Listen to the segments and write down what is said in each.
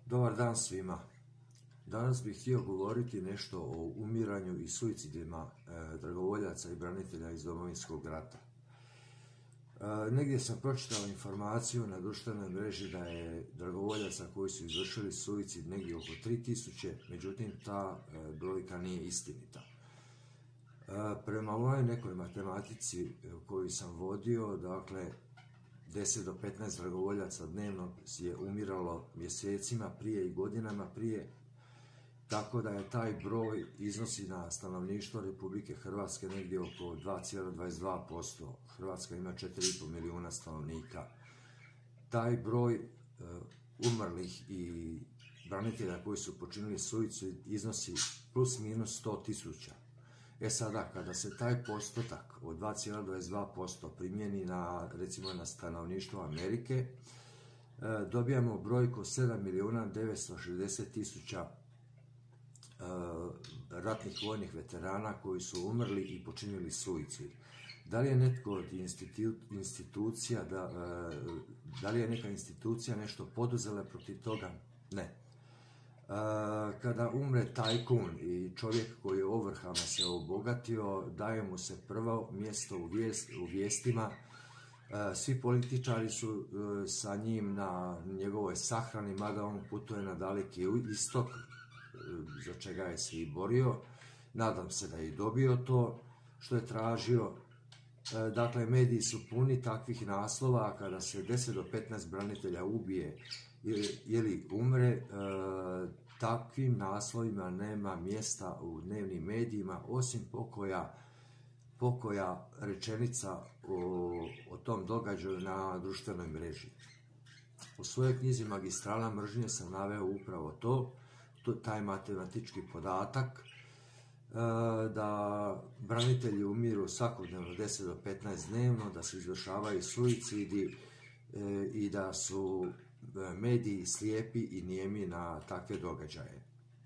Dobar dan svima. Danas bih htio govoriti nešto o umiranju i suicidima dragovoljaca i branitelja iz Domovinskog rata. Negdje sam pročitao informaciju na društvenoj mreži da je dragovoljaca koji su izvršili suicid negdje oko 3000, međutim ta brojka nije istinita. Prema mojoj nekoj matematici koju sam vodio, dakle 10 do 15 dragovoljaca dnevno je umiralo mjesecima prije i godinama prije, tako da je taj broj iznosi na stanovništvo Republike Hrvatske negdje oko 2,22%. Hrvatska ima 4,5 milijuna stanovnika. Taj broj umrlih i branitelja koji su počinili suicid iznosi plus minus 100.000. Sada, kada se taj postotak od 2,22% primjeni na, recimo, na stanovništvo Amerike, dobijamo brojku 7.960.000 ratnih vojnih veterana koji su umrli i počinili suicid. Da li je netko od institucija, da li je neka institucija nešto poduzela protiv toga? Ne. Kada umre tajkun i čovjek koji je ovrhama se obogatio, daje mu se prvo mjesto u vijestima. Svi političari su sa njim na njegovoj sahrani, mada on putuje na daleki istok, za čega je se i borio. Nadam se da je i dobio to što je tražio. Dakle, mediji su puni takvih naslova, a kada se 10 do 15 branitelja ubije ili umre, takvim naslovima nema mjesta u dnevnim medijima, osim pokoja rečenica o tom događaju na društvenoj mreži. U svojoj knjizi Magistrala mržnje sam naveo upravo taj matematički podatak, da branitelji umiru svakodnevno 10 do 15 dnevno, da se izvršavaju suicidi i da su mediji slijepi i nijemi na takve događaje.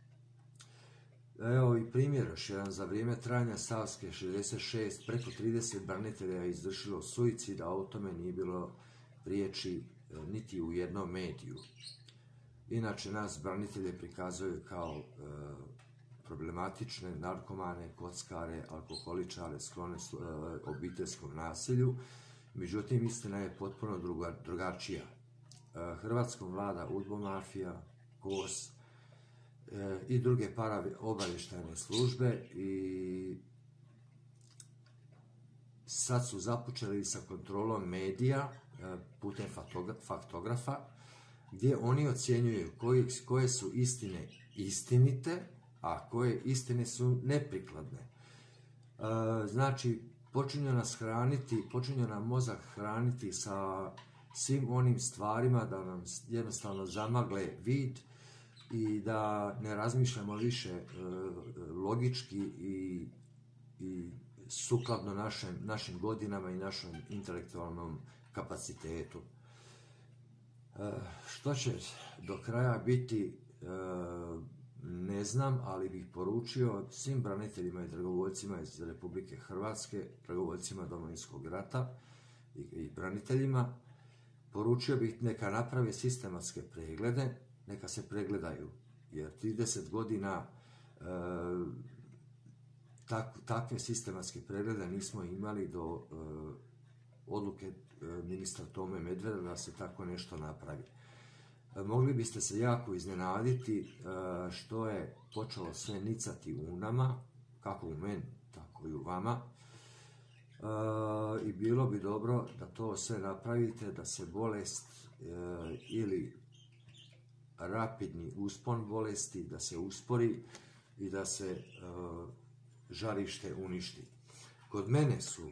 Evo i primjer još jedan. Za vrijeme trajanja Savske 66 preko 30 branitelja je izvršilo suicid, a o tome nije bilo riječi niti u jednom mediju. Inače, nas branitelje prikazuju kao problematične, narkomane, kockare, alkoholičare, sklone obiteljskom nasilju. Međutim, istina je potpuno drugačija. Hrvatskom vlada udbomafija, KOS i druge paraobavještajne službe i sad su započeli sa kontrolom medija putem faktografa, gdje oni ocjenjuju koje su istine istinite, a koje istine su neprikladne. Znači, počinju nam mozak hraniti sa svim onim stvarima da nam jednostavno zamagle vid i da ne razmišljamo više logički i sukladno našim godinama i našem intelektualnom kapacitetu. Što će do kraja biti, ne znam, ali bih poručio svim braniteljima i dragovoljcima iz Republike Hrvatske, dragovoljcima Domovinskog rata i braniteljima, poručio bih neka naprave sistematske preglede, neka se pregledaju, jer 30 godina takve sistematske preglede nismo imali do odluke ministra Tome Medveda da se tako nešto napravi. Mogli biste se jako iznenaditi što je počelo sve nicati u nama, kako u meni, tako i u vama. I bilo bi dobro da to sve napravite, da se bolest ili rapidni uspon bolesti, da se uspori i da se žarište uništi. Kod mene su,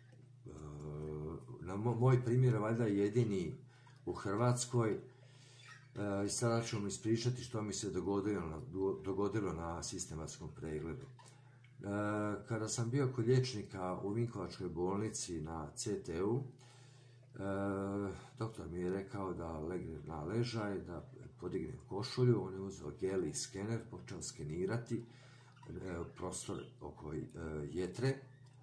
moj primjer je valjda jedini u Hrvatskoj, i sada ću vam ispričati što mi se dogodilo na sistematskom pregledu. Kada sam bio kod liječnika u Vinkovačkoj bolnici na CT-u, doktor mi je rekao da legnem na ležaj, da podignem košulju. On je uzeo gel i skener, počeo skenirati prostor oko jetre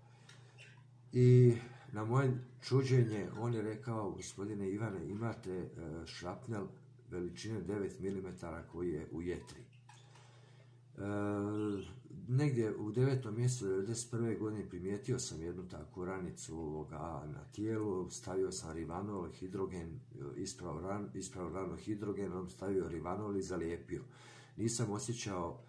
i na moje čuđenje on je rekao: gospodine Ivane, imate šrapnel veličine 9 mm koji je u jetri. Negdje u 9. mjesecu 1991. godine primijetio sam jednu takvu ranicu na tijelu, stavio sam rivanol, hidrogen, ispravo rano hidrogenom, stavio rivanol i zalijepio. Nisam osjećao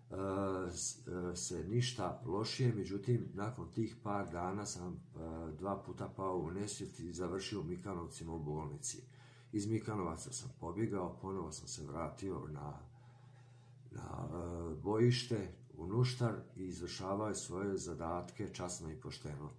se ništa lošije, međutim nakon tih par dana sam 2 puta pao u nesvijest i završio u Mikanovcima u bolnici. Iz Mikanovaca sam pobjegao, ponovo sam se vratio na bojište u Nuštar i izvršavao svoje zadatke časno i pošteno.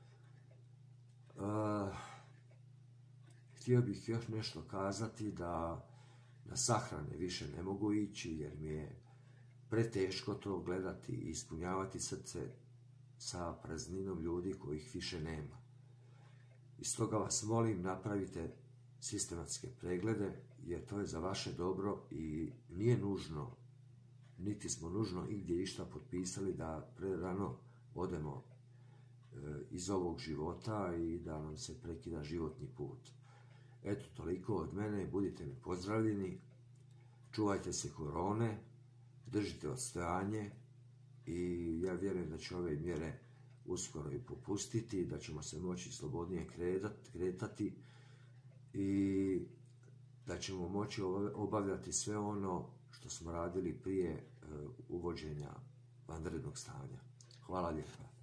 Htio bih još nešto kazati, da na sahrane više ne mogu ići jer mi je preteško to gledati i ispunjavati srce sa prazninom ljudi kojih više nema. I stoga vas molim, napravite sistematske preglede, jer to je za vaše dobro i nije nužno, niti smo nužno igdje išta potpisali da prerano odemo iz ovog života i da nam se prekida životni put. Eto, toliko od mene, budite mi pozdravljeni, čuvajte se korone, držite odstojanje i ja vjerujem da će ove mjere uskoro i popustiti, da ćemo se moći slobodnije kretati i da ćemo moći obavljati sve ono što smo radili prije uvođenja vanrednog stanja. Hvala lijepa.